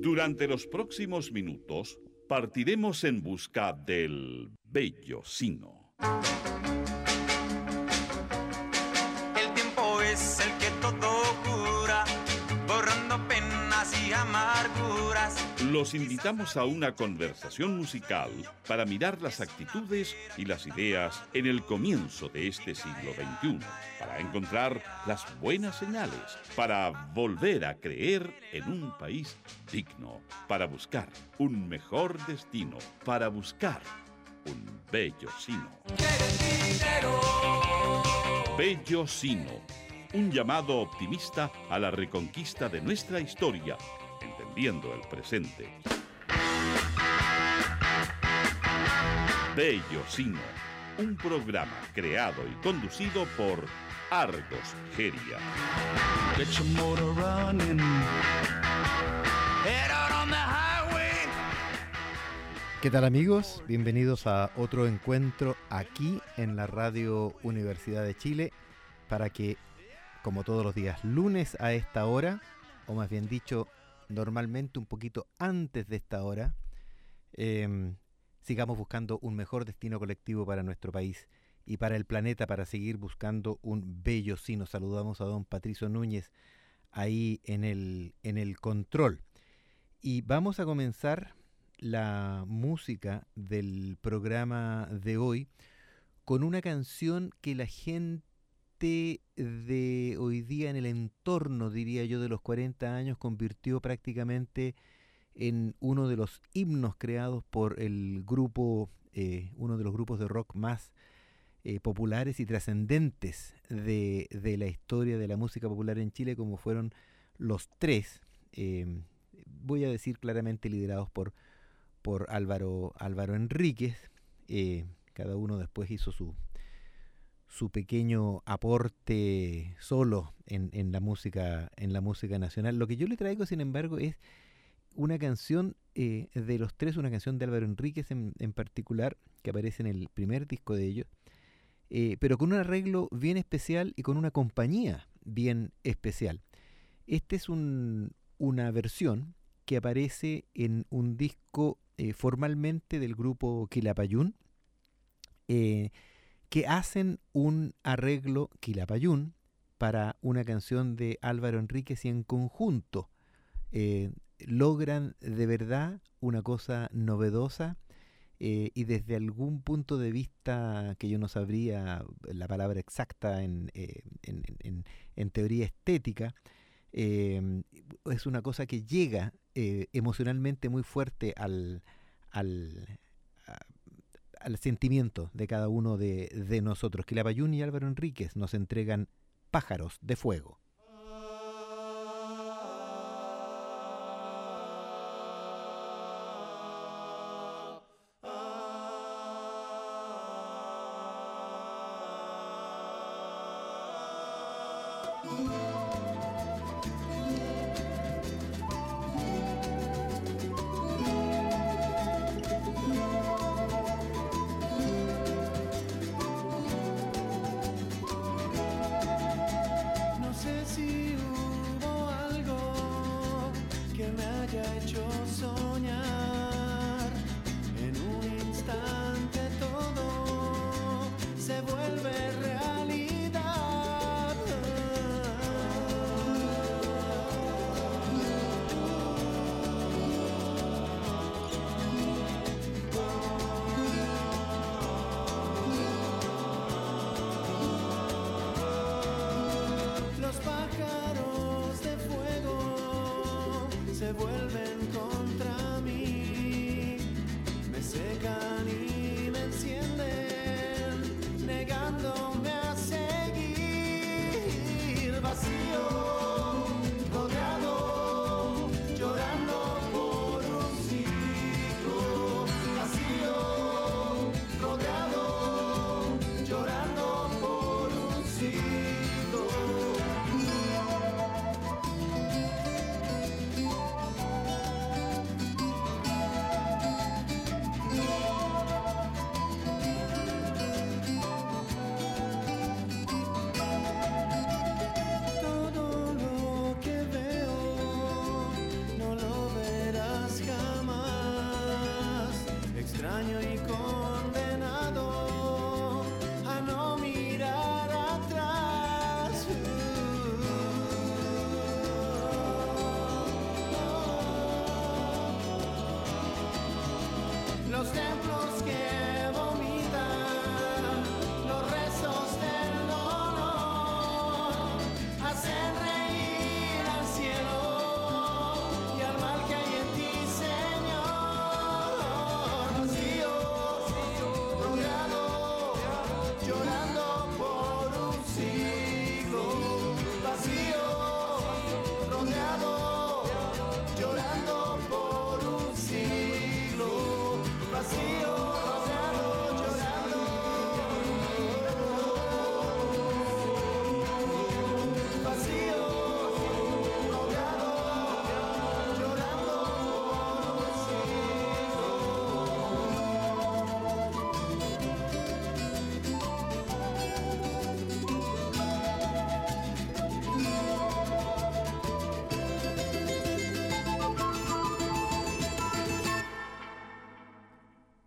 Durante los próximos minutos partiremos en busca del bello sino. El tiempo es el que todo cura, borrando penas y amarguras. Los invitamos a una conversación musical para mirar las actitudes y las ideas en el comienzo de este siglo XXI, para encontrar las buenas señales, para volver a creer en un país digno, para buscar un mejor destino, para buscar un bello sino. Bello sino, un llamado optimista a la reconquista de nuestra historia, entendiendo el presente. Bello sino, un programa creado y conducido por Argos Geria. Get your motor running. Head out on the highway. ¿Qué tal, amigos? Bienvenidos a otro encuentro aquí en la Radio Universidad de Chile para que, como todos los días lunes a esta hora, o más bien dicho, normalmente un poquito antes de esta hora, sigamos buscando un mejor destino colectivo para nuestro país y para el planeta, para seguir buscando un bello sino. Saludamos a don Patricio Núñez ahí en el control. Y vamos a comenzar la música del programa de hoy con una canción que la gente de hoy día en el entorno, diría yo, de los 40 años convirtió prácticamente en uno de los himnos creados por el grupo, uno de los grupos de rock más populares y trascendentes de la historia de la música popular en Chile, como fueron Los Tres, voy a decir claramente liderados por Álvaro Enríquez. Cada uno después hizo su pequeño aporte solo en la música nacional. Lo que yo le traigo, sin embargo, es una canción de Los Tres, una canción de Álvaro Enríquez en particular, que aparece en el primer disco de ellos, pero con un arreglo bien especial y con una compañía bien especial. Este es una versión que aparece en un disco formalmente del grupo Quilapayún, que hacen un arreglo Quilapayún para una canción de Álvaro Enríquez y en conjunto logran de verdad una cosa novedosa y desde algún punto de vista que yo no sabría la palabra exacta en teoría estética, es una cosa que llega emocionalmente muy fuerte al sentimiento de cada uno de nosotros. Quilapayún y Álvaro Enríquez nos entregan Pájaros de Fuego.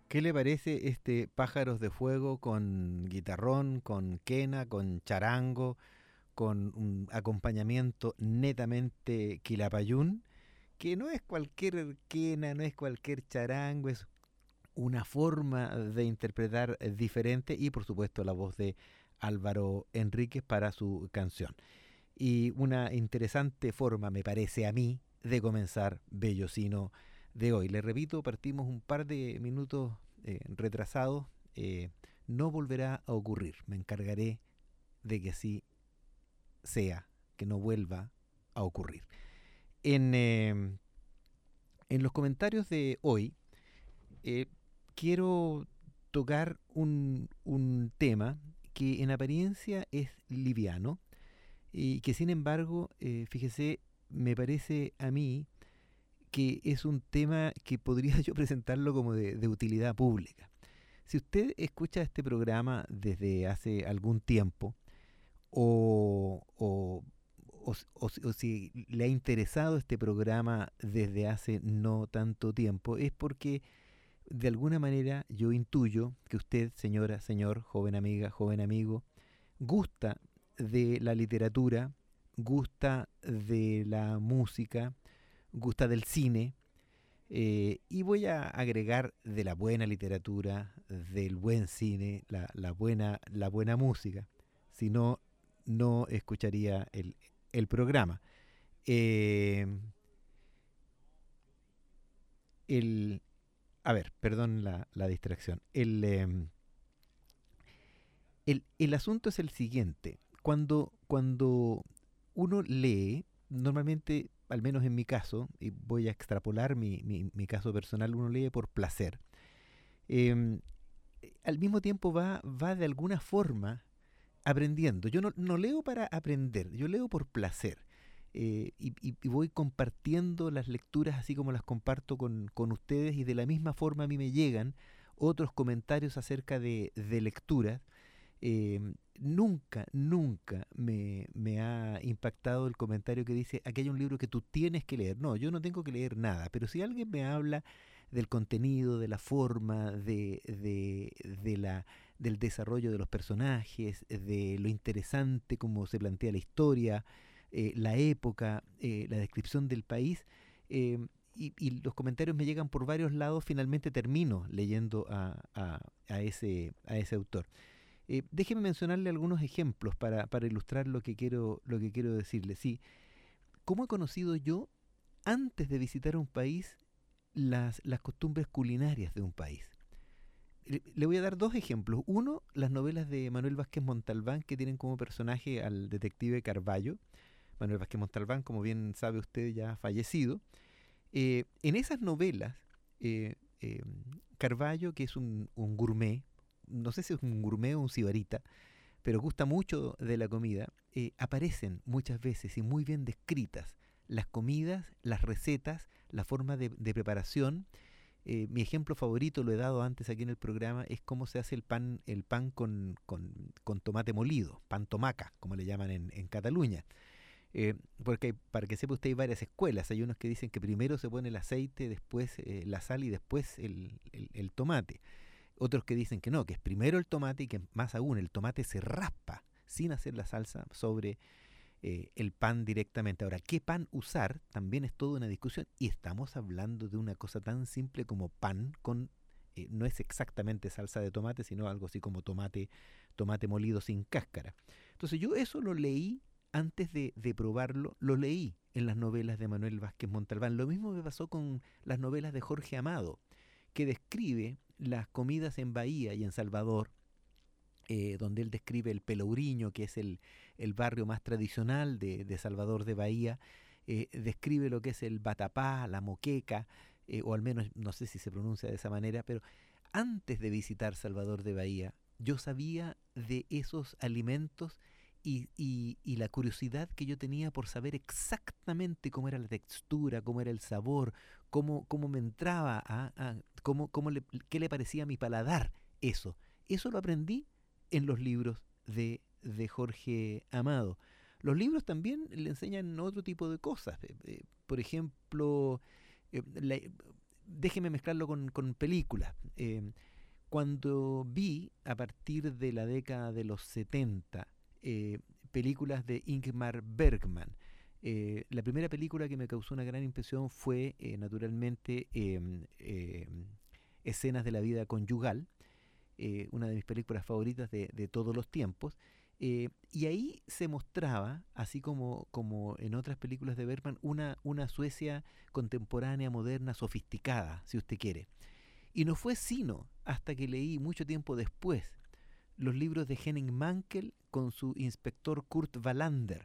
¿Qué le parece este Pájaros de Fuego con guitarrón, con quena, con charango, con un acompañamiento netamente quilapayún? Que no es cualquier quena, no es cualquier charango, es una forma de interpretar diferente y por supuesto la voz de Álvaro Enríquez para su canción. Y una interesante forma, me parece a mí, de comenzar Bellocino de hoy. Le repito, partimos un par de minutos retrasados. No volverá a ocurrir. Me encargaré de que así sea, que no vuelva a ocurrir. En los comentarios de hoy quiero tocar un tema que en apariencia es liviano y que sin embargo, fíjese, me parece a mí que es un tema que podría yo presentarlo como de utilidad pública. Si usted escucha este programa desde hace algún tiempo o si le ha interesado este programa desde hace no tanto tiempo, es porque de alguna manera yo intuyo que usted, señora, señor, joven amiga, joven amigo, gusta de la literatura, gusta de la música, gusta del cine, y voy a agregar de la buena literatura, del buen cine, la buena música. Si no, no escucharía el programa. Eh, a ver, perdón la distracción. El asunto es el siguiente. Cuando uno lee, normalmente, al menos en mi caso, y voy a extrapolar mi caso personal, uno lee por placer. Eh, Al mismo tiempo va de alguna forma aprendiendo. Yo no leo para aprender, yo leo por placer. Y voy compartiendo las lecturas así como las comparto con ustedes, y de la misma forma a mí me llegan otros comentarios acerca de lecturas. Nunca me ha impactado el comentario que dice: aquí hay un libro que tú tienes que leer. No, yo no tengo que leer nada, pero si alguien me habla del contenido, de la forma, del desarrollo de los personajes, de lo interesante como se plantea la historia, la época, la descripción del país, y los comentarios me llegan por varios lados, finalmente termino leyendo a ese autor. Déjeme mencionarle algunos ejemplos para ilustrar lo que quiero decirle. Sí, ¿cómo he conocido yo, antes de visitar un país, las costumbres culinarias de un país? Le voy a dar dos ejemplos. Uno, las novelas de Manuel Vázquez Montalbán, que tienen como personaje al detective Carballo. Manuel Vázquez Montalbán, como bien sabe usted, ya fallecido. En esas novelas, Carballo, que es un gourmet, no sé si es un gourmet o un sibarita, pero gusta mucho de la comida, aparecen muchas veces y muy bien descritas las comidas, las recetas, la forma de preparación. Mi ejemplo favorito, lo he dado antes aquí en el programa, es cómo se hace el pan con tomate molido, pan tomaca, como le llaman en Cataluña. Porque para que sepa usted, hay varias escuelas. Hay unos que dicen que primero se pone el aceite, después la sal y después el tomate. Otros que dicen que no, que es primero el tomate, y que más aún el tomate se raspa sin hacer la salsa sobre el pan directamente. Ahora, ¿qué pan usar? También es toda una discusión, y estamos hablando de una cosa tan simple como pan con... no es exactamente salsa de tomate, sino algo así como tomate molido sin cáscara. Entonces yo eso lo leí antes de probarlo, lo leí en las novelas de Manuel Vázquez Montalbán. Lo mismo me pasó con las novelas de Jorge Amado, que describe las comidas en Bahía y en Salvador, donde él describe el Pelourinho, que es el barrio más tradicional de Salvador de Bahía. Describe lo que es el vatapá, la moqueca, o al menos no sé si se pronuncia de esa manera, pero antes de visitar Salvador de Bahía, yo sabía de esos alimentos y la curiosidad que yo tenía por saber exactamente cómo era la textura, cómo era el sabor, cómo me entraba, qué le parecía a mi paladar eso. Eso lo aprendí en los libros de Jorge Amado. Los libros también le enseñan otro tipo de cosas. Por ejemplo, déjeme mezclarlo con películas. Cuando vi, a partir de la década de los 70, películas de Ingmar Bergman, la primera película que me causó una gran impresión fue, naturalmente, Escenas de la vida conyugal, una de mis películas favoritas de todos los tiempos. Y ahí se mostraba, así como en otras películas de Bergman, una Suecia contemporánea, moderna, sofisticada, si usted quiere. Y no fue sino hasta que leí mucho tiempo después los libros de Henning Mankell con su inspector Kurt Wallander,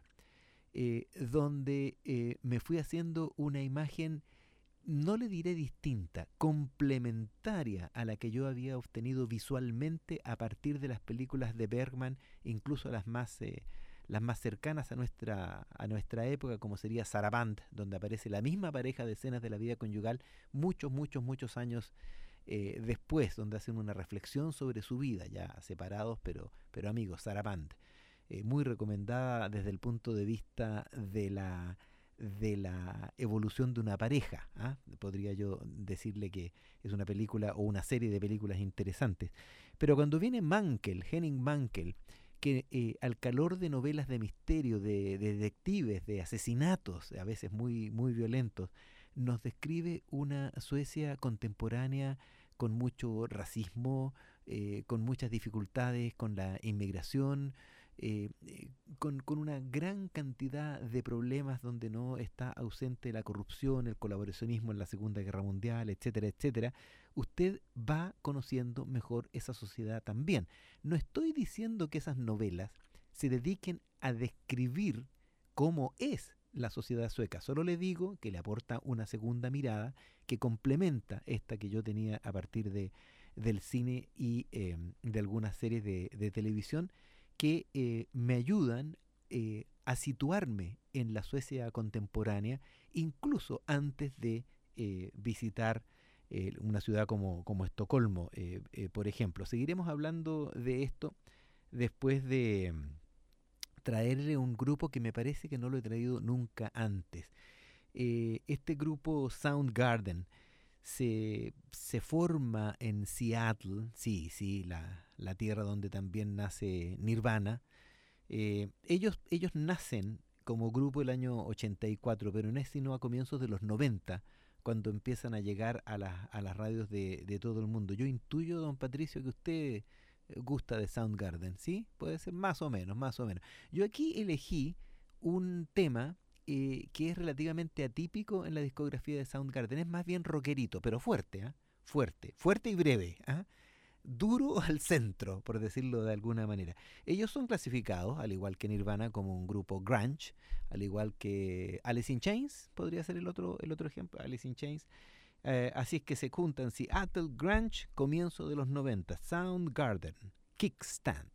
donde me fui haciendo una imagen, no le diré distinta, complementaria a la que yo había obtenido visualmente a partir de las películas de Bergman, incluso las más cercanas a nuestra época, como sería Saraband, donde aparece la misma pareja de Escenas de la vida conyugal muchos años después, donde hacen una reflexión sobre su vida, ya separados pero amigos. Saraband, muy recomendada desde el punto de vista de la evolución de una pareja, ¿ah? Podría yo decirle que es una película o una serie de películas interesantes. Pero cuando viene Henning Mankell, que al calor de novelas de misterio, de detectives, de asesinatos, a veces muy violentos, nos describe una Suecia contemporánea con mucho racismo, con muchas dificultades con la inmigración, con una gran cantidad de problemas donde no está ausente la corrupción, el colaboracionismo en la Segunda Guerra Mundial, etcétera, etcétera. Usted va conociendo mejor esa sociedad también. No estoy diciendo que esas novelas se dediquen a describir cómo es la sociedad sueca, solo le digo que le aporta una segunda mirada que complementa esta que yo tenía a partir del cine y de algunas series de televisión, que me ayudan a situarme en la Suecia contemporánea, incluso antes de visitar una ciudad como Estocolmo, por ejemplo. Seguiremos hablando de esto después de traerle un grupo que me parece que no lo he traído nunca antes. Este grupo Soundgarden se forma en Seattle, sí, la tierra donde también nace Nirvana. Ellos nacen como grupo el año 84, pero no es sino a comienzos de los 90, cuando empiezan a llegar a las radios de todo el mundo. Yo intuyo, don Patricio, que usted gusta de Soundgarden, ¿sí? Puede ser más o menos. Yo aquí elegí un tema que es relativamente atípico en la discografía de Soundgarden. Es más bien rockerito, pero fuerte, ¿eh? Fuerte y breve, ¿eh? Duro al centro, por decirlo de alguna manera. Ellos son clasificados, al igual que Nirvana, como un grupo grunge, al igual que Alice in Chains, podría ser el otro ejemplo, Alice in Chains. Así es que se juntan Seattle Grunge, comienzo de los 90, Soundgarden, Kickstand.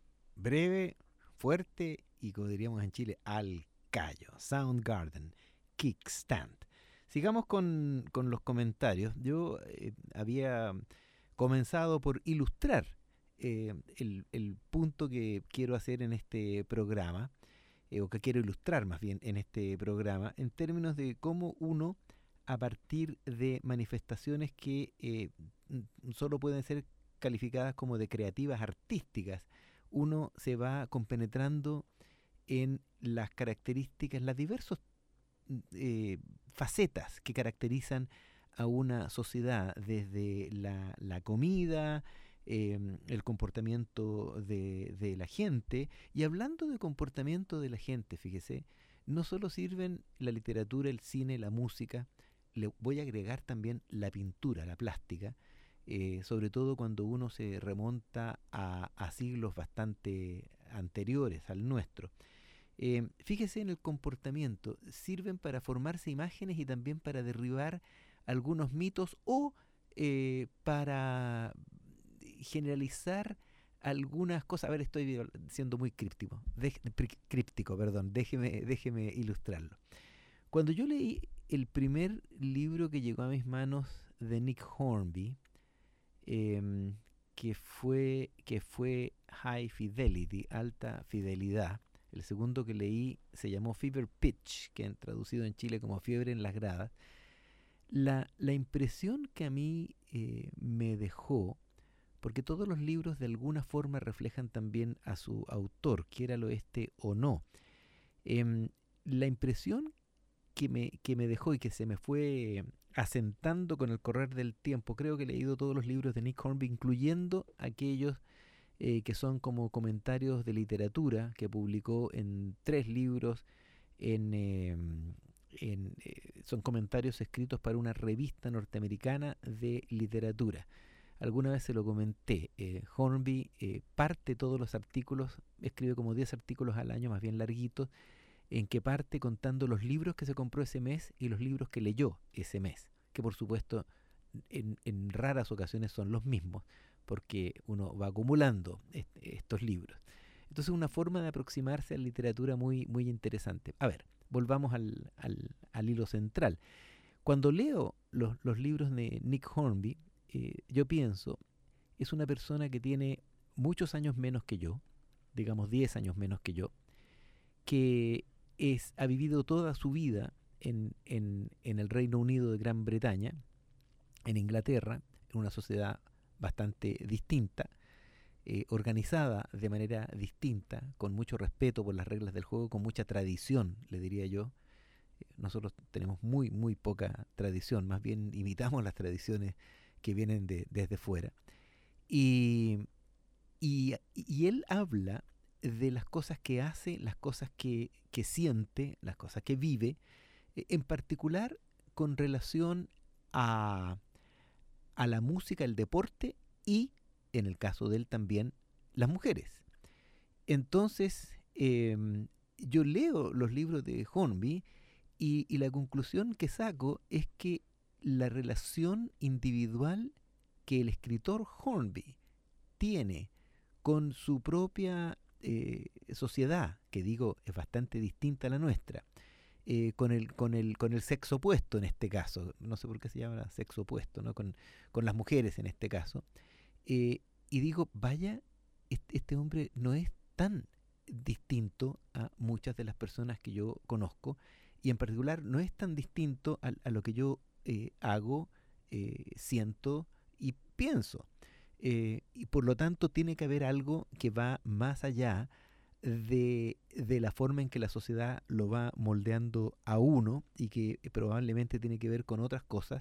Breve, fuerte y, como diríamos en Chile, al callo. Soundgarden, kickstand. Sigamos con los comentarios. Yo había comenzado por ilustrar el punto que quiero hacer en este programa, o que quiero ilustrar más bien en este programa, en términos de cómo uno, a partir de manifestaciones que solo pueden ser calificadas como de creativas artísticas, uno se va compenetrando en las características, las diversas facetas que caracterizan a una sociedad, desde la comida, el comportamiento de la gente. Y hablando de comportamiento de la gente, fíjese, no solo sirven la literatura, el cine, la música, le voy a agregar también la pintura, la plástica, sobre todo cuando uno se remonta a siglos bastante anteriores al nuestro. Fíjese en el comportamiento, sirven para formarse imágenes y también para derribar algunos mitos o para generalizar algunas cosas. A ver, estoy siendo muy críptico, déjeme ilustrarlo. Cuando yo leí el primer libro que llegó a mis manos de Nick Hornby, que fue High Fidelity, alta fidelidad. El segundo que leí se llamó Fever Pitch, que han traducido en Chile como Fiebre en las gradas. La impresión que a mí me dejó, porque todos los libros de alguna forma reflejan también a su autor, quiéralo o no. La impresión que me dejó y que se me fue asentando con el correr del tiempo, creo que he leído todos los libros de Nick Hornby, incluyendo aquellos que son como comentarios de literatura, que publicó en 3 libros, son comentarios escritos para una revista norteamericana de literatura. Alguna vez se lo comenté, Hornby parte todos los artículos, escribe como 10 artículos al año, más bien larguitos, en que parte contando los libros que se compró ese mes y los libros que leyó ese mes, que por supuesto en raras ocasiones son los mismos, porque uno va acumulando estos libros. Entonces, una forma de aproximarse a la literatura muy, muy interesante. A ver, volvamos al hilo central. Cuando leo los libros de Nick Hornby, yo pienso, es una persona que tiene muchos años menos que yo, digamos 10 años menos que yo, que ha vivido toda su vida en el Reino Unido de Gran Bretaña, en Inglaterra, en una sociedad bastante distinta, organizada de manera distinta, con mucho respeto por las reglas del juego, con mucha tradición, le diría yo. Nosotros tenemos muy, muy poca tradición, más bien imitamos las tradiciones que vienen desde fuera. Y él habla de las cosas que hace, las cosas que siente, las cosas que vive, en particular con relación a la música, el deporte y, en el caso de él también, las mujeres. Entonces, yo leo los libros de Hornby y la conclusión que saco es que la relación individual que el escritor Hornby tiene con su propia sociedad, que digo es bastante distinta a la nuestra, con el sexo opuesto en este caso, no sé por qué se llama sexo opuesto, ¿no? Con las mujeres en este caso, y digo, vaya, este hombre no es tan distinto a muchas de las personas que yo conozco, y en particular no es tan distinto a lo que yo hago, siento y pienso. Y por lo tanto tiene que haber algo que va más allá de la forma en que la sociedad lo va moldeando a uno, y que probablemente tiene que ver con otras cosas,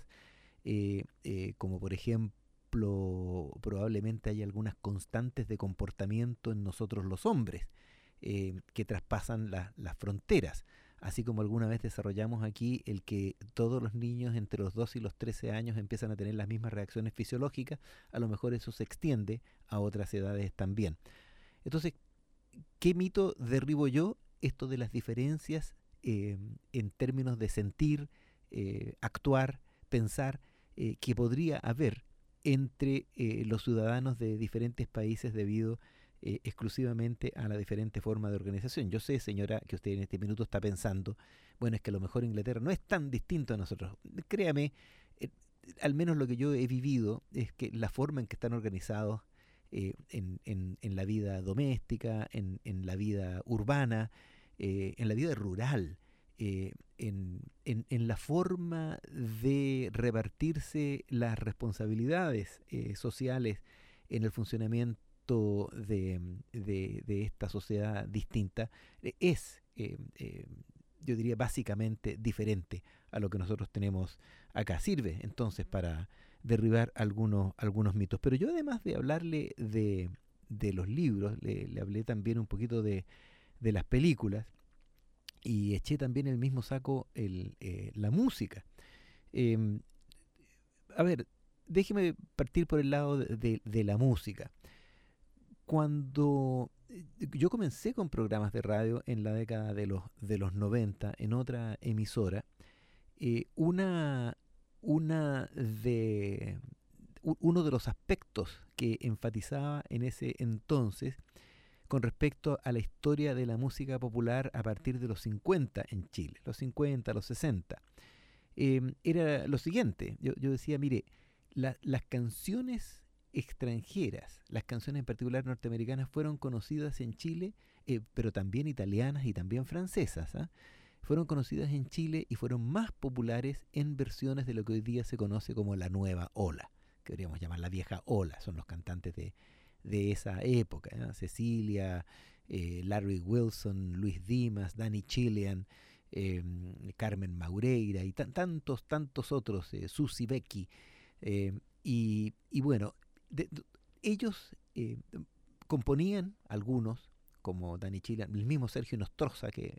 como por ejemplo, probablemente hay algunas constantes de comportamiento en nosotros los hombres que traspasan las fronteras. Así como alguna vez desarrollamos aquí el que todos los niños entre los 2 y los 13 años empiezan a tener las mismas reacciones fisiológicas, a lo mejor eso se extiende a otras edades también. Entonces, ¿qué mito derribo yo? Esto de las diferencias en términos de sentir, actuar, pensar, que podría haber entre los ciudadanos de diferentes países debido exclusivamente a la diferente forma de organización. Yo sé, señora, que usted en este minuto está pensando, bueno, es que a lo mejor Inglaterra no es tan distinto a nosotros. Créame, al menos lo que yo he vivido es que la forma en que están organizados en la vida doméstica, en la vida urbana, en la vida rural, en la forma de repartirse las responsabilidades sociales en el funcionamiento de esta sociedad distinta, yo diría, básicamente diferente a lo que nosotros tenemos acá. Sirve entonces para derribar algunos mitos. Pero yo, además de hablarle de los libros, le hablé también un poquito de las películas, y eché también el mismo saco la música. A ver, déjeme partir por el lado de la música. Cuando yo comencé con programas de radio en la década de los 90 en otra emisora, uno de los aspectos que enfatizaba en ese entonces con respecto a la historia de la música popular a partir de los 50 en Chile, los 50, los 60, era lo siguiente. Yo decía, mire, las canciones extranjeras, las canciones en particular norteamericanas, fueron conocidas en Chile, pero también italianas y también francesas, fueron conocidas en Chile y fueron más populares en versiones de lo que hoy día se conoce como la nueva ola, que deberíamos llamar la vieja ola. Son los cantantes de esa época, Cecilia, Larry Wilson, Luis Dimas, Danny Chilean, Carmen Maureira y tantos otros, Susie Becky, y bueno, ellos componían algunos, como Danny Chilean, el mismo Sergio Nostroza, que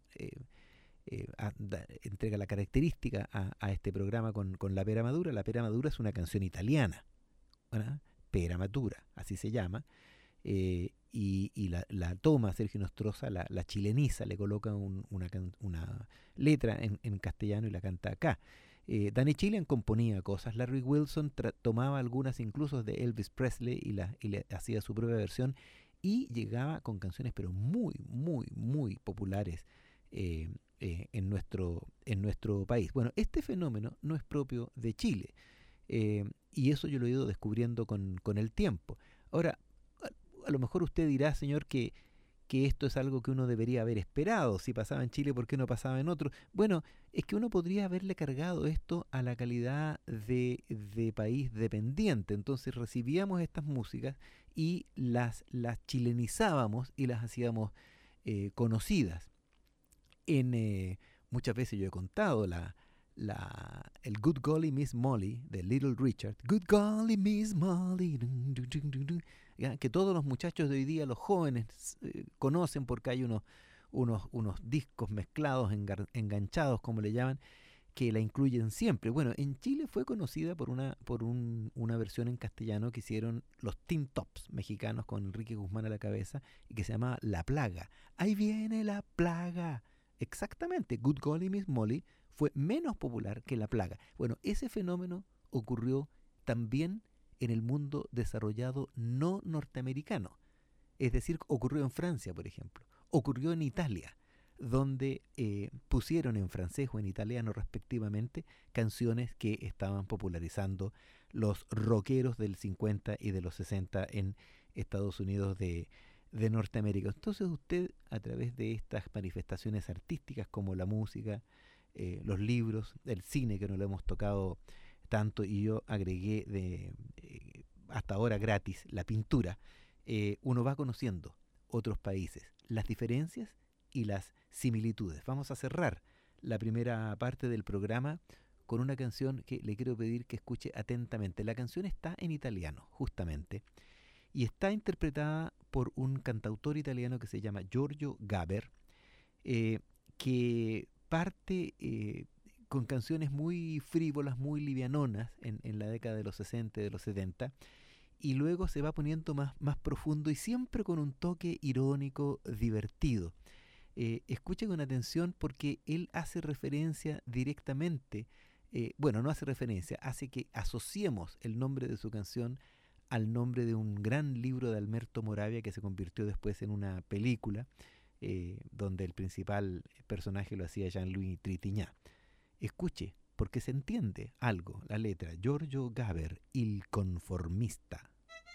entrega la característica a este programa con La Pera Madura. La Pera Madura es una canción italiana, ¿verdad? Pera Madura, así se llama, y la toma Sergio Nostroza, la chileniza, le coloca una letra en castellano y la canta acá. Danny Chilean componía cosas, Larry Wilson tomaba algunas incluso de Elvis Presley y le hacía su propia versión, y llegaba con canciones pero muy, muy, muy populares en nuestro país. Bueno, este fenómeno no es propio de Chile, y eso yo lo he ido descubriendo con el tiempo. Ahora, a lo mejor usted dirá, señor, que esto es algo que uno debería haber esperado. Si pasaba en Chile, ¿por qué no pasaba en otro? Bueno, es que uno podría haberle cargado esto a la calidad de país dependiente. Entonces recibíamos estas músicas y las chilenizábamos y las hacíamos conocidas. Muchas veces yo he contado el Good Golly Miss Molly de Little Richard. Good Golly Miss Molly, que todos los muchachos de hoy día, los jóvenes, conocen, porque hay unos discos mezclados, enganchados, como le llaman, que la incluyen siempre. Bueno, en Chile fue conocida por una versión en castellano que hicieron los Tin Tops mexicanos con Enrique Guzmán a la cabeza, y que se llama La Plaga. Ahí viene la plaga. Exactamente, Good Golly Miss Molly fue menos popular que La Plaga. Bueno, ese fenómeno ocurrió también en el mundo desarrollado no norteamericano. Es decir, ocurrió en Francia, por ejemplo. Ocurrió en Italia, donde pusieron en francés o en italiano respectivamente canciones que estaban popularizando los rockeros del 50 y de los 60 en Estados Unidos de Norteamérica. Entonces usted, a través de estas manifestaciones artísticas como la música, los libros, el cine, que no lo hemos tocado tanto, y yo agregué hasta ahora gratis, la pintura, uno va conociendo otros países, las diferencias y las similitudes. Vamos a cerrar la primera parte del programa con una canción que le quiero pedir que escuche atentamente. La canción está en italiano, justamente, y está interpretada por un cantautor italiano que se llama Giorgio Gaber, que parte con canciones muy frívolas, muy livianonas en la década de los 60 y de los 70, y luego se va poniendo más profundo, y siempre con un toque irónico, divertido. Escuchen con atención, porque él hace referencia directamente, no hace referencia, hace que asociemos el nombre de su canción al nombre de un gran libro de Alberto Moravia que se convirtió después en una película donde el principal personaje lo hacía Jean-Louis Trintignant. Escuche, porque se entiende algo la letra. Giorgio Gaber, Il conformista.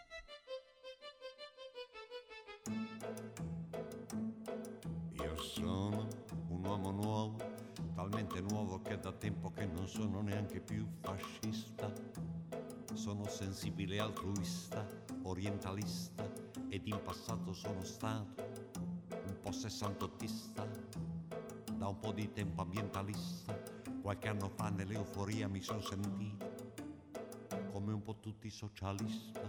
Io sono un uomo nuovo, talmente nuovo che da tempo che non sono neanche più fascista. Sono sensibile altruista, orientalista, ed in passato sono stato un po' sessantottista, da un po' di tempo ambientalista. Qualche anno fa nell'euforia mi son sentito come un po' tutti socialista.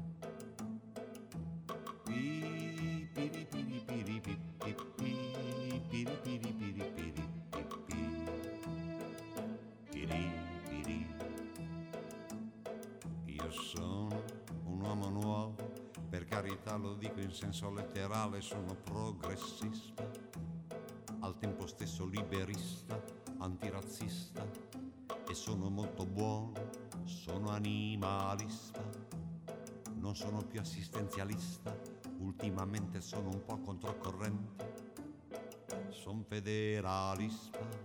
Io sono un uomo nuovo, per carità lo dico in senso letterale, sono progressista, al tempo stesso liberista, antirazzista, e sono molto buono, sono animalista, non sono più assistenzialista, ultimamente sono un po' controcorrente, son federalista.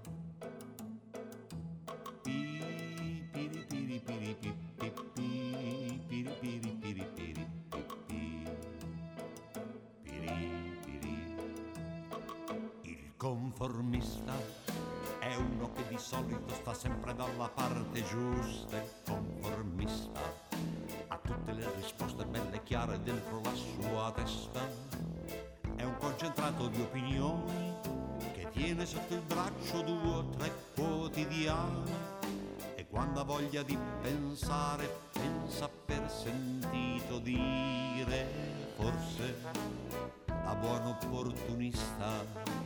Il conformista è uno che di solito sta sempre dalla parte giusta. Il conformista ha tutte le risposte belle chiare dentro la sua testa. È un concentrato di opinioni che tiene sotto il braccio 2 o 3 quotidiani, e quando ha voglia di pensare pensa per sentito dire, forse da buon opportunista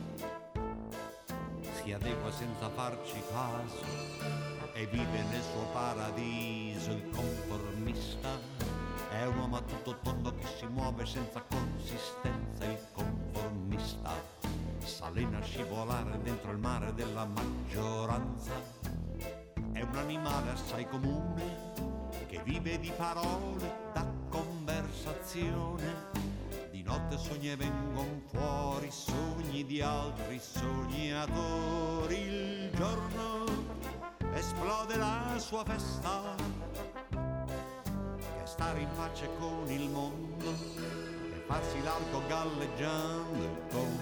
si adegua senza farci caso e vive nel suo paradiso. Il conformista è un uomo a tutto tondo che si muove senza consistenza. Il conformista s'allena a scivolare dentro il mare della maggioranza. È un animale assai comune che vive di parole, da conversazione. Di notte sogni e vengono fuori sogni di altri sognatori. Il giorno esplode la sua festa, che è stare in pace con il mondo e farsi largo galleggiando. Il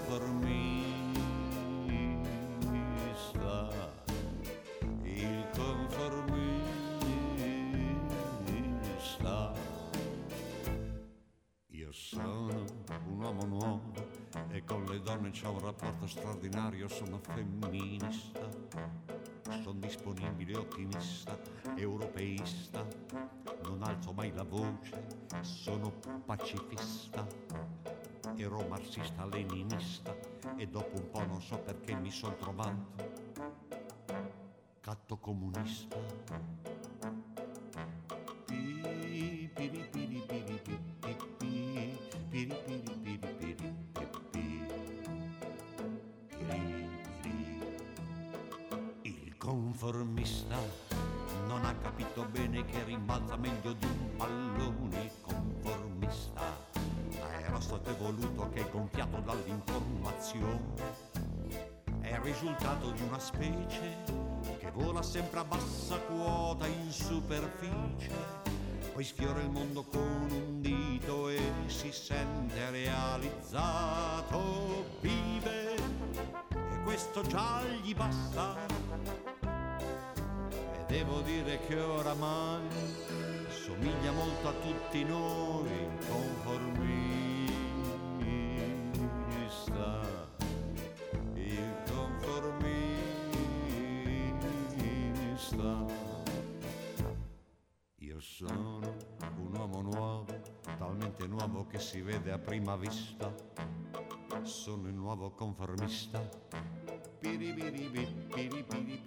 conformista, il conformista. Io sono un uomo nuovo e con le donne c'ho un rapporto straordinario. Sono femminista, sono disponibile, ottimista, europeista, non alzo mai la voce, sono pacifista, ero marxista, leninista, e dopo un po' non so perché mi son trovato catto comunista. Il conformista non ha capito bene che rimbalza meglio di un pallone. Il conformista era stato evoluto che è gonfiato dall'informazione, è il risultato di una specie che vola sempre a bassa quota in superficie, poi sfiora il mondo con un dito e si sente realizzato. Vive e questo già gli basta, e devo dire che oramai somiglia molto a tutti noi. Il conformista, il conformista. Io sono un uomo nuovo, talmente nuovo che si vede a prima vista. Sono il nuovo conformista.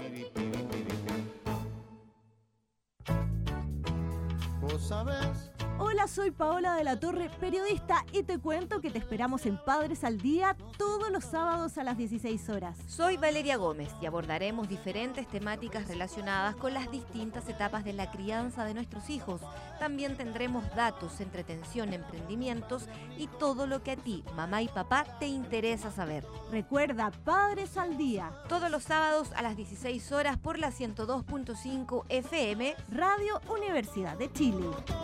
Vos sabés Hola, soy Paola de la Torre, periodista, y te cuento que te esperamos en Padres al Día todos los sábados a las 16 horas. Soy Valeria Gómez y abordaremos diferentes temáticas relacionadas con las distintas etapas de la crianza de nuestros hijos. También tendremos datos, entretención, emprendimientos y todo lo que a ti, mamá y papá, te interesa saber. Recuerda, Padres al Día. Todos los sábados a las 16 horas por la 102.5 FM, Radio Universidad de Chile.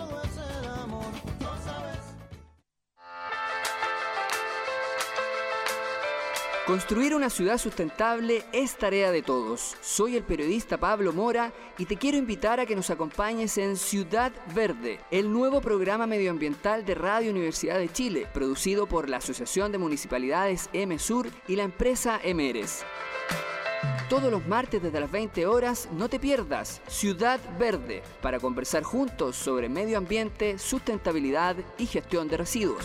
Construir una ciudad sustentable es tarea de todos. Soy el periodista Pablo Mora y te quiero invitar a que nos acompañes en Ciudad Verde, el nuevo programa medioambiental de Radio Universidad de Chile, producido por la Asociación de Municipalidades MSUR y la empresa Emeres. Todos los martes desde las 20 horas, no te pierdas Ciudad Verde, para conversar juntos sobre medio ambiente, sustentabilidad y gestión de residuos.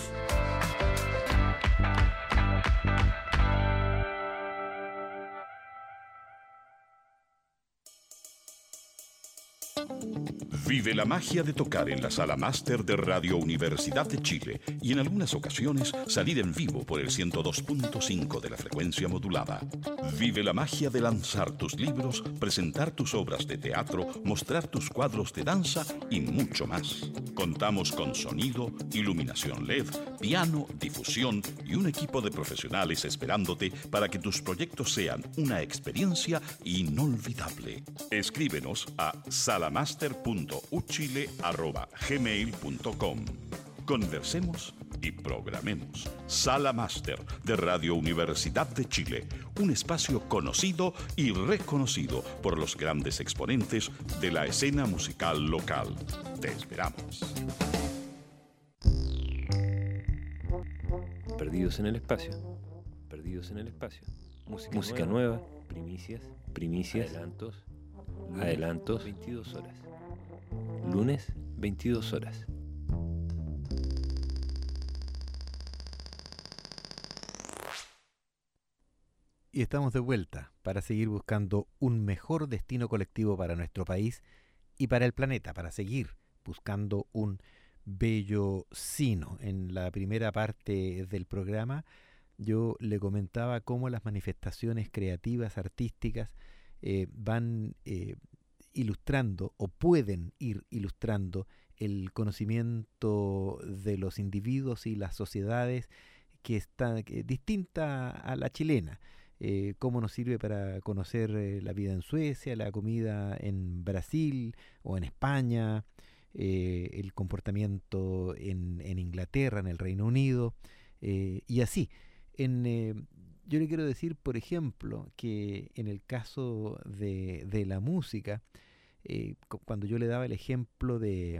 Vive la magia de tocar en la Sala Máster de Radio Universidad de Chile y en algunas ocasiones salir en vivo por el 102.5 de la frecuencia modulada. Vive la magia de lanzar tus libros, presentar tus obras de teatro, mostrar tus cuadros de danza y mucho más. Contamos con sonido, iluminación LED, piano, difusión y un equipo de profesionales esperándote para que tus proyectos sean una experiencia inolvidable. Escríbenos a salamaster.uchile@gmail.com. Conversemos y programemos. Sala Máster de Radio Universidad de Chile, un espacio conocido y reconocido por los grandes exponentes de la escena musical local. Te esperamos. Perdidos en el espacio. Perdidos en el espacio. Música nueva. Primicias. Adelantos. 22 horas. Lunes, 22 horas. Y estamos de vuelta para seguir buscando un mejor destino colectivo para nuestro país y para el planeta, para seguir buscando un bello sino. En la primera parte del programa yo le comentaba cómo las manifestaciones creativas, artísticas, van ilustrando o pueden ir ilustrando el conocimiento de los individuos y las sociedades que está distinta a la chilena. Cómo nos sirve para conocer la vida en Suecia, la comida en Brasil o en España, el comportamiento en Inglaterra, en el Reino Unido, y así. Yo le quiero decir, por ejemplo, que en el caso de la música, cuando yo le daba el ejemplo de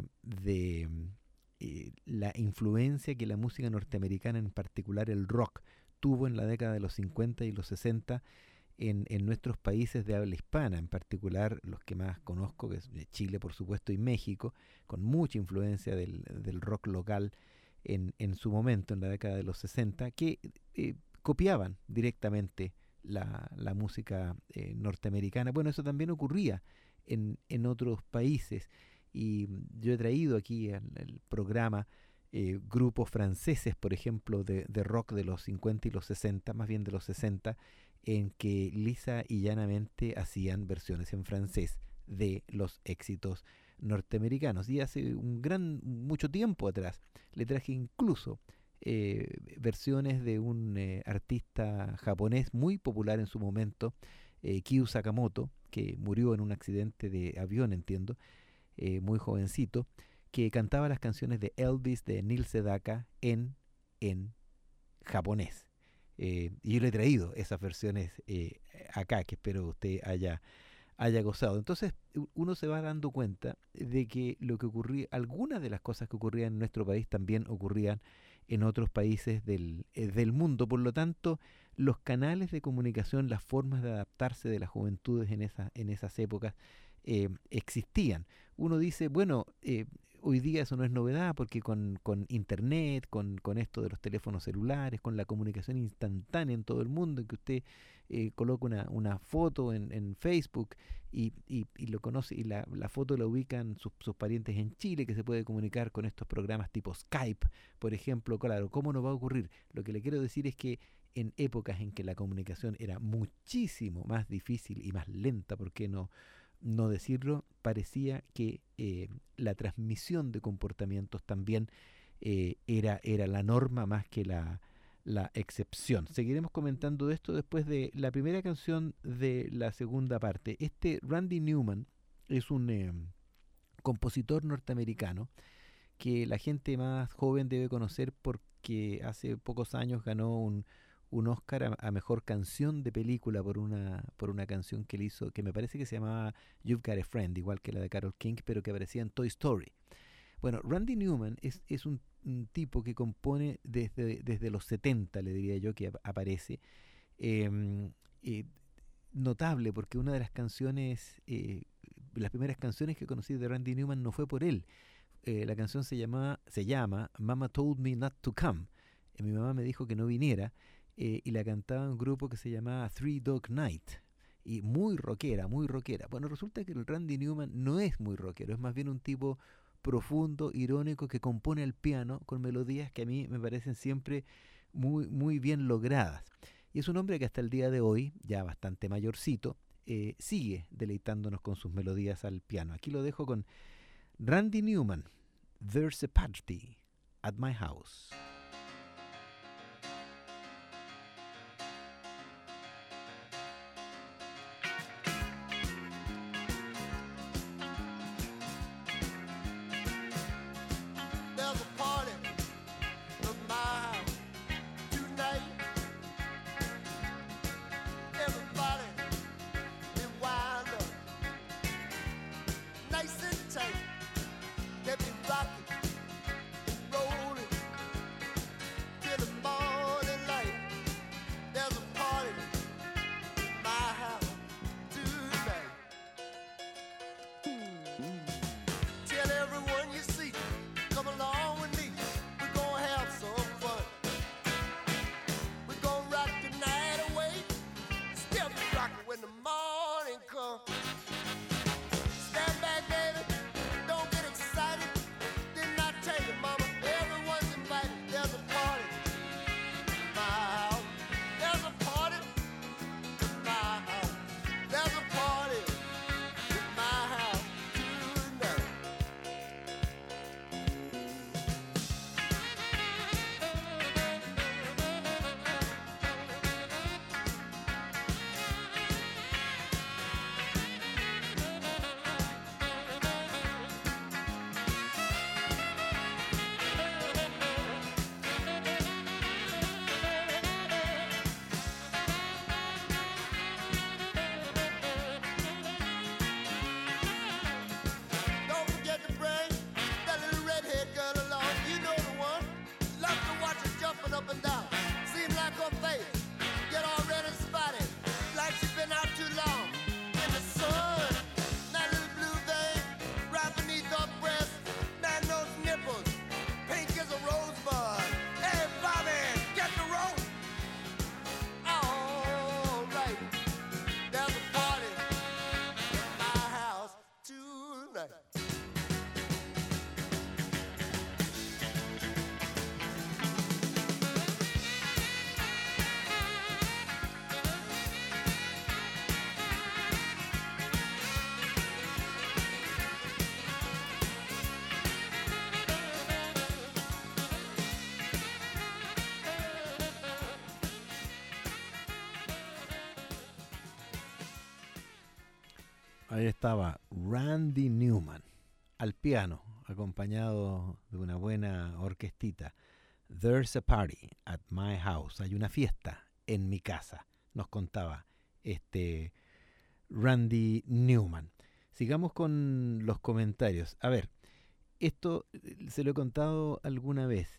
la influencia que la música norteamericana, en particular el rock, tuvo en la década de los 50 y los 60 en nuestros países de habla hispana, en particular los que más conozco, que es Chile, por supuesto, y México, con mucha influencia del rock local en su momento, en la década de los 60, que copiaban directamente la música norteamericana. Bueno, eso también ocurría en otros países, y yo he traído aquí al programa grupos franceses, por ejemplo, de rock de los 50 y los 60, más bien de los 60, en que lisa y llanamente hacían versiones en francés de los éxitos norteamericanos. Y hace mucho tiempo atrás le traje incluso versiones de un artista japonés muy popular en su momento, Kyu Sakamoto, que murió en un accidente de avión, entiendo, muy jovencito, que cantaba las canciones de Elvis, de Neil Sedaka, en japonés. Y yo le he traído esas versiones acá, que espero usted haya gozado. Entonces uno se va dando cuenta de que lo que ocurría, algunas de las cosas que ocurrían en nuestro país también ocurrían en otros países del mundo. Por lo tanto, los canales de comunicación, las formas de adaptarse de las juventudes en esas épocas existían. Uno dice, bueno, Hoy día eso no es novedad porque con internet, con esto de los teléfonos celulares, con la comunicación instantánea en todo el mundo, en que usted coloca una foto en Facebook y lo conoce, y la foto la ubican sus parientes en Chile, que se puede comunicar con estos programas tipo Skype, por ejemplo. Claro, ¿cómo no va a ocurrir? Lo que le quiero decir es que en épocas en que la comunicación era muchísimo más difícil y más lenta, ¿por qué no decirlo? Parecía que la transmisión de comportamientos también era la norma más que la excepción. Seguiremos comentando de esto después de la primera canción de la segunda parte. Randy Newman es un compositor norteamericano que la gente más joven debe conocer porque hace pocos años ganó un Oscar a mejor canción de película por una canción que él hizo, que me parece que se llamaba You've Got a Friend, igual que la de Carole King, pero que aparecía en Toy Story. Bueno, Randy Newman es un tipo que compone desde los 70, le diría yo, que aparece. Notable, porque una de las canciones, las primeras canciones que conocí de Randy Newman no fue por él. La canción se llama Mama Told Me Not to Come. Mi mamá me dijo que no viniera. Y la cantaba un grupo que se llamaba Three Dog Night, y muy rockera. Bueno, resulta que el Randy Newman no es muy rockero, es más bien un tipo profundo, irónico, que compone al piano con melodías que a mí me parecen siempre muy, muy bien logradas. Y es un hombre que hasta el día de hoy, ya bastante mayorcito, sigue deleitándonos con sus melodías al piano. Aquí lo dejo con Randy Newman, There's a Party at My House. Ahí estaba Randy Newman al piano, acompañado de una buena orquestita. There's a party at my house. Hay una fiesta en mi casa, nos contaba Randy Newman. Sigamos con los comentarios. A ver, esto se lo he contado alguna vez.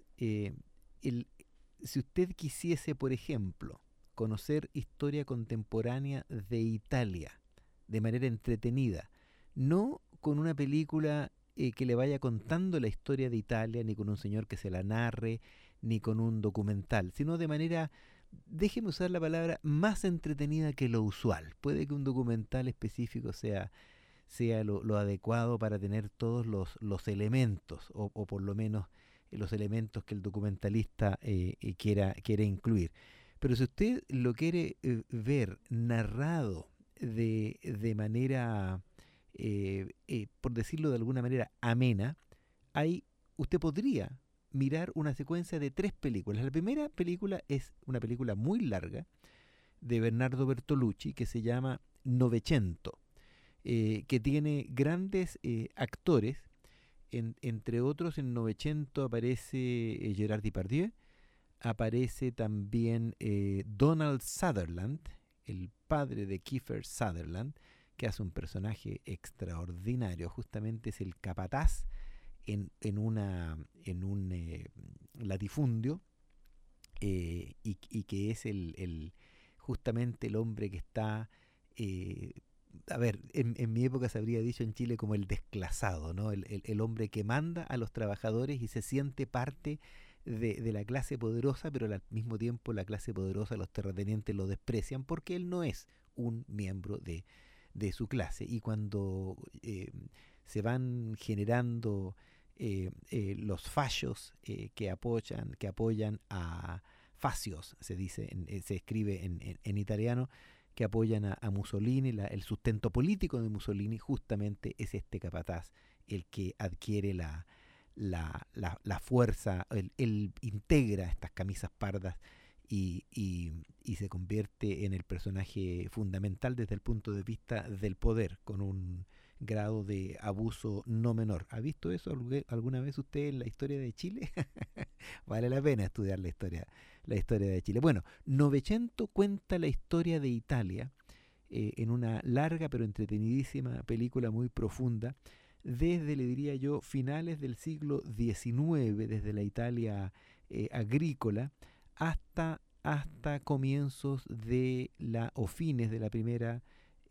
Si usted quisiese, por ejemplo, conocer historia contemporánea de Italia de manera entretenida, no con una película que le vaya contando la historia de Italia, ni con un señor que se la narre, ni con un documental, sino de manera, déjeme usar la palabra, más entretenida que lo usual. Puede que un documental específico sea lo adecuado para tener todos los elementos, o por lo menos los elementos que el documentalista quiera incluir. Pero si usted lo quiere ver narrado de manera, por decirlo de alguna manera, amena, ahí usted podría mirar una secuencia de 3 películas. La primera película es una película muy larga de Bernardo Bertolucci que se llama Novecento, que tiene grandes actores. Entre otros, en Novecento aparece Gerard Depardieu, aparece también Donald Sutherland, el padre de Kiefer Sutherland, que hace un personaje extraordinario. Justamente es el capataz en un latifundio, y que es justamente el hombre que está... en mi época se habría dicho en Chile como el desclasado, ¿no? El hombre que manda a los trabajadores y se siente parte de la clase poderosa, pero al mismo tiempo la clase poderosa, los terratenientes lo desprecian porque él no es un miembro de su clase. Y cuando se van generando los fascios que apoyan a fascios, se dice, se escribe en italiano, que apoyan a Mussolini, el sustento político de Mussolini, justamente es este capataz el que adquiere la fuerza, él integra estas camisas pardas y se convierte en el personaje fundamental desde el punto de vista del poder, con un grado de abuso no menor. ¿Ha visto eso alguna vez usted en la historia de Chile? Vale la pena estudiar la historia de Chile. Bueno, Novecento cuenta la historia de Italia en una larga pero entretenidísima película muy profunda, desde, le diría yo, finales del siglo XIX, desde la Italia agrícola, hasta comienzos o fines de la Primera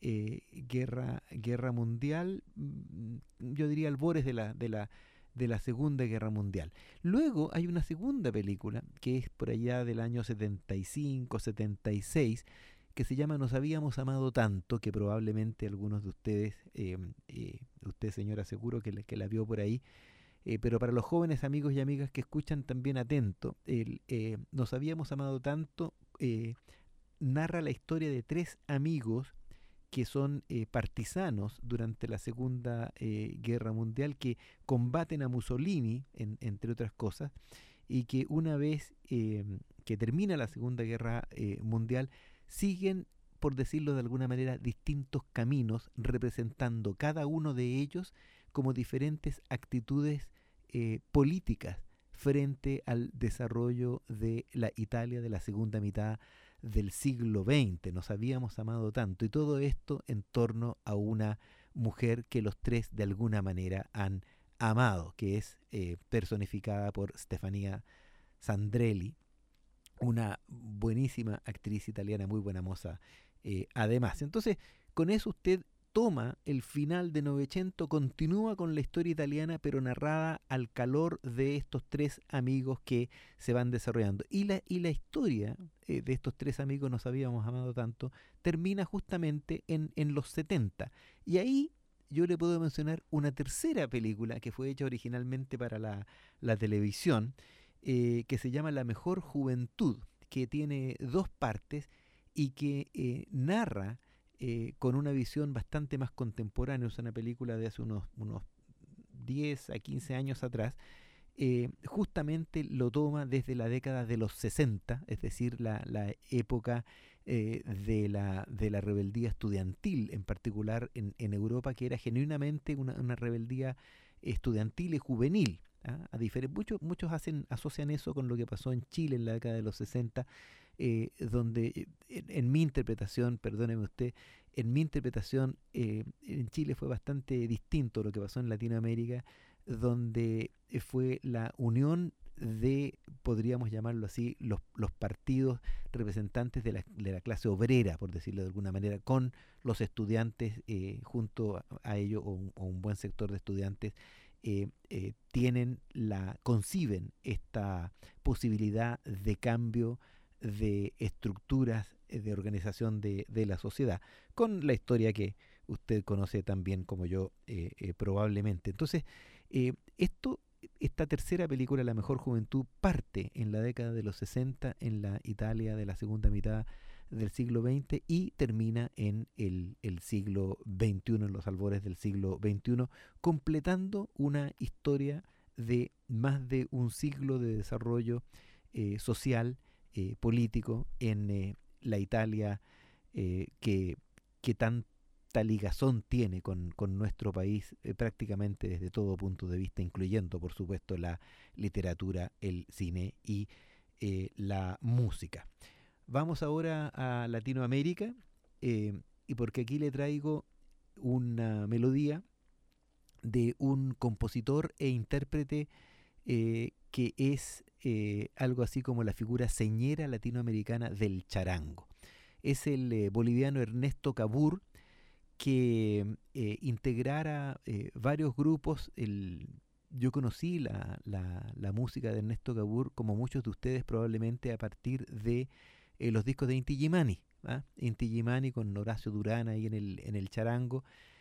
guerra mundial, yo diría albores de la Segunda Guerra Mundial. Luego hay una segunda película que es por allá del año 75, 76, que se llama Nos habíamos amado tanto, que probablemente algunos de ustedes, usted señora seguro que la vio por ahí, pero para los jóvenes amigos y amigas que escuchan también atento, Nos habíamos amado tanto narra la historia de 3 amigos que son partisanos durante la Segunda Guerra Mundial, que combaten a Mussolini, entre otras cosas, y que una vez que termina la Segunda Guerra Mundial, siguen, por decirlo de alguna manera, distintos caminos, representando cada uno de ellos como diferentes actitudes políticas frente al desarrollo de la Italia de la segunda mitad del siglo XX. Nos habíamos amado tanto, y todo esto en torno a una mujer que los 3 de alguna manera han amado, que es personificada por Stefania Sandrelli, una buenísima actriz italiana, muy buena moza además. Entonces, con eso usted toma el final de Novecento, continúa con la historia italiana, pero narrada al calor de estos 3 amigos que se van desarrollando. Y la historia de estos 3 amigos, Nos habíamos amado tanto, termina justamente en los 70. Y ahí yo le puedo mencionar una tercera película que fue hecha originalmente para la televisión, que se llama La Mejor Juventud, que tiene 2 partes y que narra con una visión bastante más contemporánea. Es una película de hace unos 10 a 15 años atrás. Justamente lo toma desde la década de los 60, es decir, la época de la rebeldía estudiantil, en particular en Europa, que era genuinamente una rebeldía estudiantil y juvenil. Muchos asocian eso con lo que pasó en Chile en la década de los 60, donde en mi interpretación, perdóneme usted, en Chile fue bastante distinto a lo que pasó en Latinoamérica, donde fue la unión de, podríamos llamarlo así, los partidos representantes de la clase obrera, por decirlo de alguna manera, con los estudiantes junto a ellos, o un buen sector de estudiantes conciben esta posibilidad de cambio de estructuras de organización de la sociedad, con la historia que usted conoce tan bien como yo probablemente. Entonces, esta tercera película, La Mejor Juventud, parte en la década de los 60 en la Italia de la segunda mitad del siglo XX y termina en el siglo XXI, en los albores del siglo XXI, completando una historia de más de un siglo de desarrollo social, político en la Italia que tanta ligazón tiene con nuestro país prácticamente desde todo punto de vista, incluyendo por supuesto la literatura, el cine y la música. Vamos ahora a Latinoamérica y porque aquí le traigo una melodía de un compositor e intérprete que es algo así como la figura señera latinoamericana del charango. Es el boliviano Ernesto Cabur, que integrara varios grupos. Yo conocí la música de Ernesto Cabur, como muchos de ustedes probablemente, a partir de los discos de Inti Illimani, Inti Illimani con Horacio Durán ahí en el charango.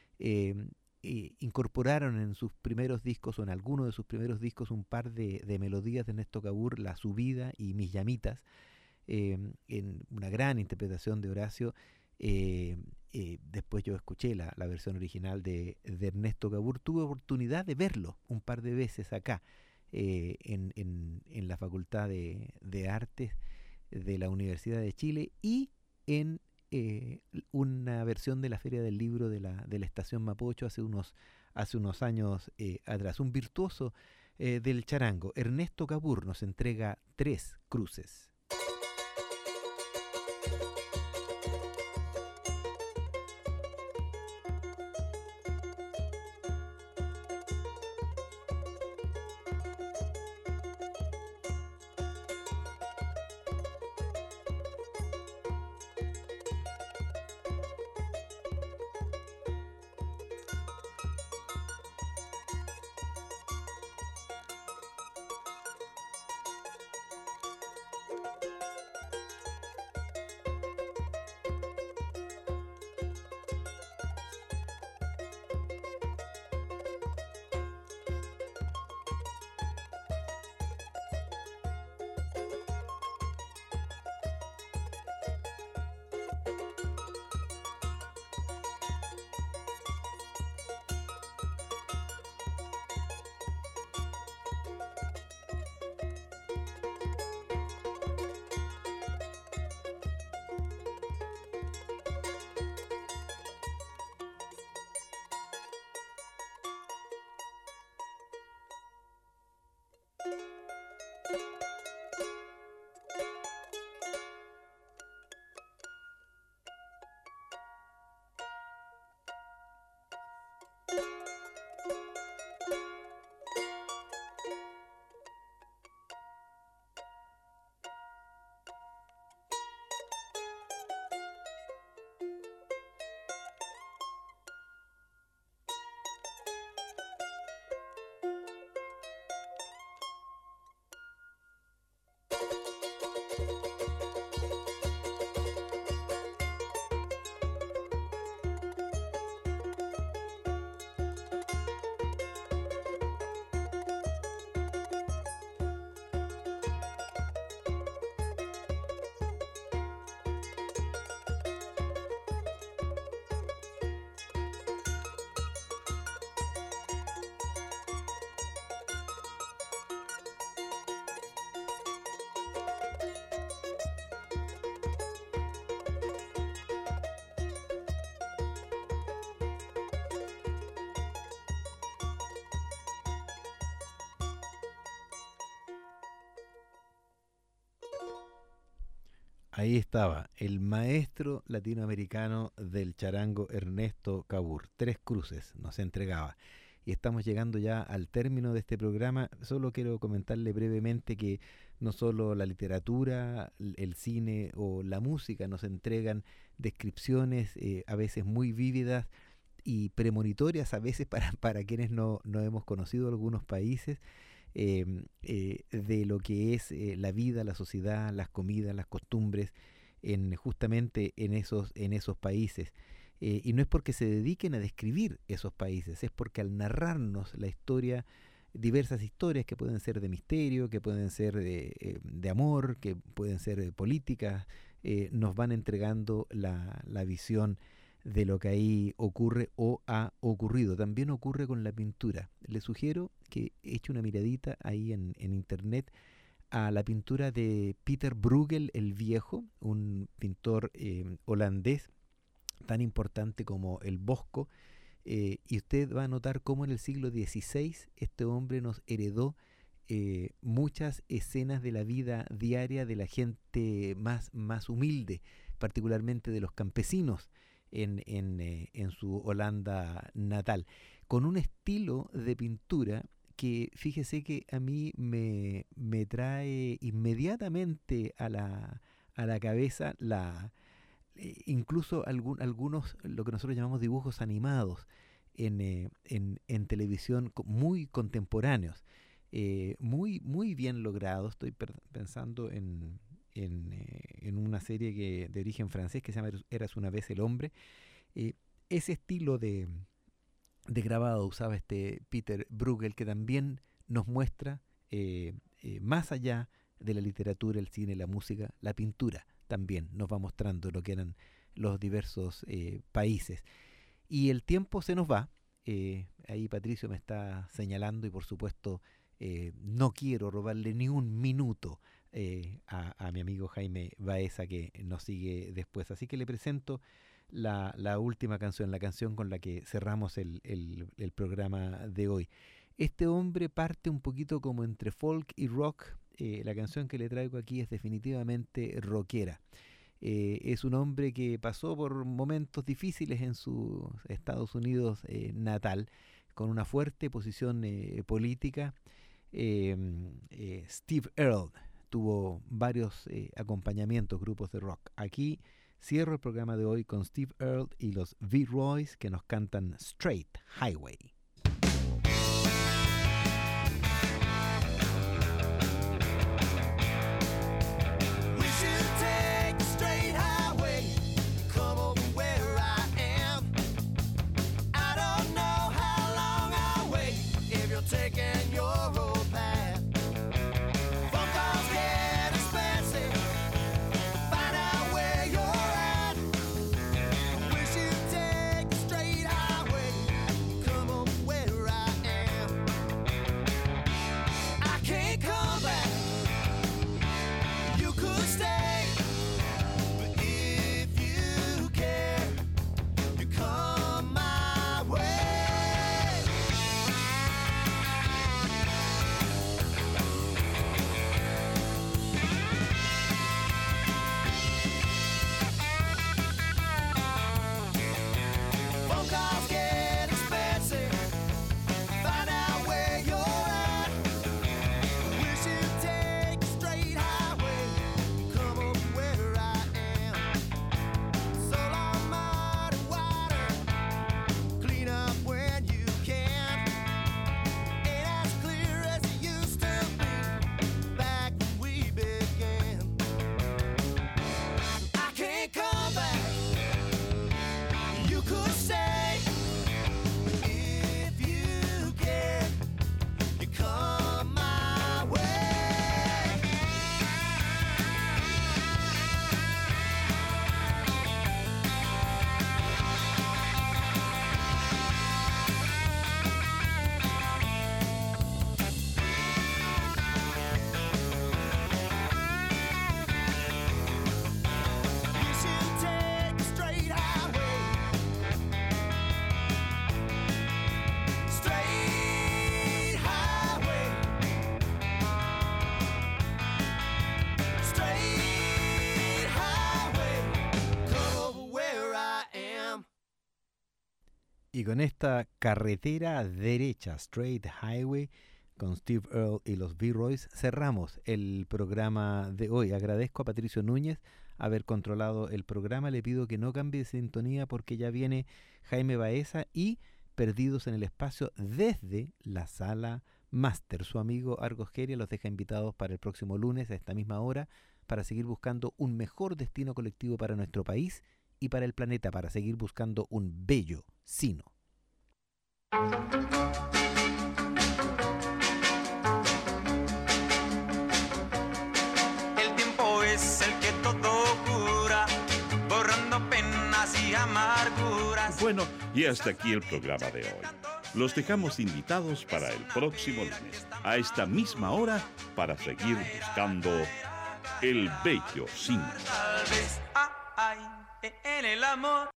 Incorporaron en sus primeros discos, o en algunos de sus primeros discos, un par de melodías de Ernesto Cabur, La Subida y Mis Llamitas, en una gran interpretación de Horacio. Después yo escuché la versión original de Ernesto Cabur. Tuve oportunidad de verlo un par de veces acá en la Facultad de Artes de la Universidad de Chile y en una versión de la Feria del Libro de la Estación Mapocho hace unos años atrás. Un virtuoso del charango. Ernesto Cabur nos entrega Tres Cruces. Ahí estaba, el maestro latinoamericano del charango Ernesto Cabur. Tres Cruces nos entregaba. Y estamos llegando ya al término de este programa. Solo quiero comentarle brevemente que no solo la literatura, el cine o la música nos entregan descripciones a veces muy vívidas y premonitorias a veces para quienes no hemos conocido algunos países, de lo que es la vida, la sociedad, las comidas, las costumbres, justamente en esos países. Y no es porque se dediquen a describir esos países, es porque al narrarnos la historia, diversas historias que pueden ser de misterio, que pueden ser de amor, que pueden ser políticas, nos van entregando la visión de lo que ahí ocurre o ha ocurrido. También ocurre con la pintura. Les sugiero que eche una miradita ahí en internet a la pintura de Peter Bruegel el Viejo, un pintor holandés tan importante como el Bosco, y usted va a notar cómo en el siglo XVI este hombre nos heredó muchas escenas de la vida diaria de la gente más humilde, particularmente de los campesinos en su Holanda natal, con un estilo de pintura que fíjese que a mí me trae inmediatamente a la cabeza incluso algunos, lo que nosotros llamamos dibujos animados en televisión muy contemporáneos, muy bien logrados. Estoy pensando en una serie de origen francés que se llama Eras una vez el hombre. Ese estilo de grabado usaba este Peter Bruegel, que también nos muestra más allá de la literatura, el cine, la música, la pintura también nos va mostrando lo que eran los diversos países. Y el tiempo se nos va. Ahí Patricio me está señalando y por supuesto no quiero robarle ni un minuto a mi amigo Jaime Baeza, que nos sigue después. Así que le presento la última canción, la canción con la que cerramos el programa de hoy. Este hombre parte un poquito como entre folk y rock. La canción que le traigo aquí es definitivamente rockera. Es un hombre que pasó por momentos difíciles en su Estados Unidos natal, con una fuerte posición política. Steve Earle tuvo varios acompañamientos, grupos de rock. Aquí cierro el programa de hoy con Steve Earle y los V-Roys, que nos cantan Straight Highway. Y con esta carretera derecha, Straight Highway, con Steve Earle y los V-Roys, cerramos el programa de hoy. Agradezco a Patricio Núñez, haber controlado el programa. Le pido que no cambie de sintonía porque ya viene Jaime Baeza y Perdidos en el Espacio desde la Sala Máster. Su amigo Argos Geria los deja invitados para el próximo lunes a esta misma hora para seguir buscando un mejor destino colectivo para nuestro país y para el planeta, para seguir buscando un bello sino. El tiempo es el que todo cura, borrando penas y amarguras. Bueno, y hasta aquí el programa de hoy. Los dejamos invitados para el próximo lunes, a esta misma hora, para seguir buscando el bello sino. Tal vez en el amor.